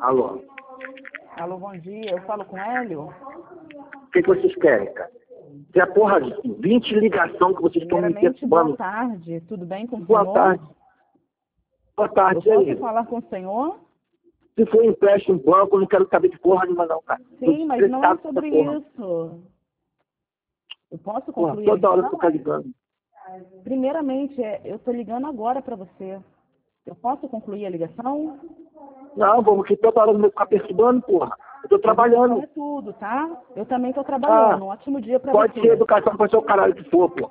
Alô? Alô, bom dia. Eu falo com o Hélio? O que vocês querem, cara? Tem a porra de 20 ligação que vocês estão me Primeiramente, boa perturbando. tarde. Tudo bem com o Boa senhor? tarde. Boa tarde, Eu e posso aí? falar com o senhor? Se for empréstimo em banco, eu não quero saber de porra nenhuma não, cara. Sim, mas não é Estressado com essa sobre porra. isso. Eu posso Porra, concluir a toda hora ligação? tu tá ligando. Primeiramente, eu estou ligando agora para você. Eu posso concluir a ligação? Não, vamos que toda hora me ficar perturbando, porra. Eu tô trabalhando. Não é tudo, tá? Eu também estou trabalhando. Um ótimo dia para Pode você. ser educação, pode ser o caralho que for, porra.